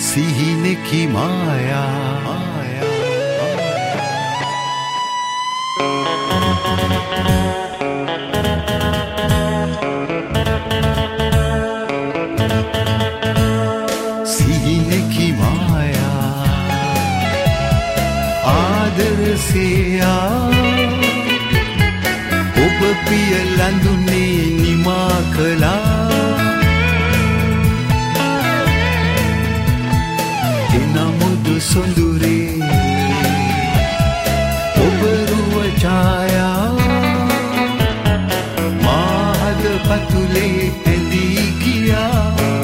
සිහිනෙකි මායා සිහිනෙකි මායා ආදරසෙයා ඔබ පිය ලඳුනේ නිමා කළා එනමුදු සොඳුරේ ඔබ රුව ඡායා මාහද පතුලේ ඇඳී ගියා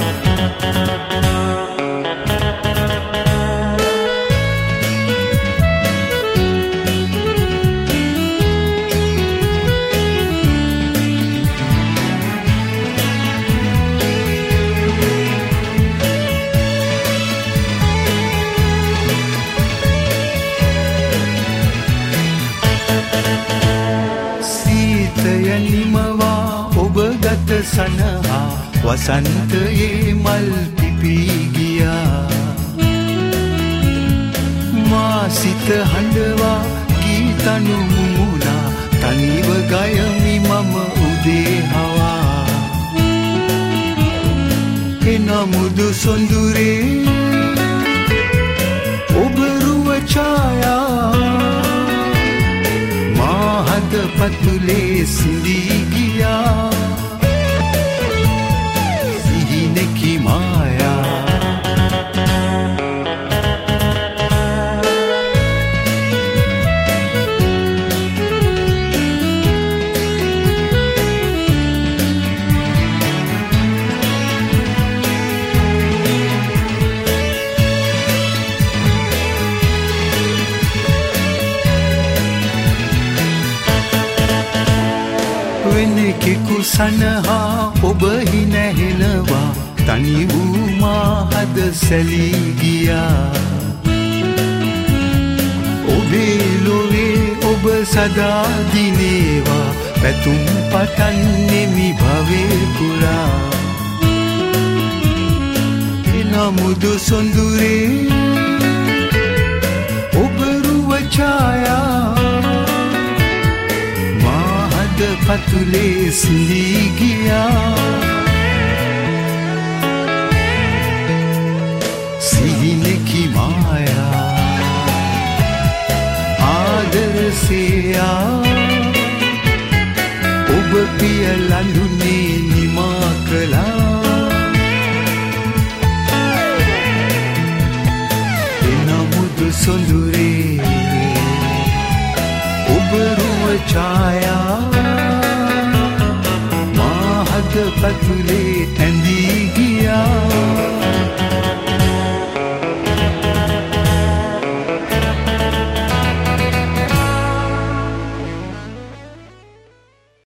නිමවා ඔබ ගත සනහා වසන්තයේ මල් පිපී ගියා මා සිත හඬවා ගීතනු මුමුණා තනිව ගයමි මම උදේ හවා එනමුදු සොඳුරේ ඔබ රුව ඡායා මාහද පතුලේ සිඳී ගියා සිහිනෙකි මායා වෙනෙකෙකු සනහා ඔබ හිනැහෙනවා තනි වූ මාහද සැලී ගියා ඔබේ ලොවේ ඔබ සදා දිනේවා පැතුම් පතන්නෙමි භවේ පුරා එනමුදු සොඳුරේ ඔබ රුව ඡායා පතුලේ සිඳී ගියා සිහිනෙකි මායා ආදරසෙයා ඔබ පිය ලඳුනේ නිමා කළා එනමුදු සොඳුරේ ඔබ රුව ඡායා පතුලේ ඇඳී ගියා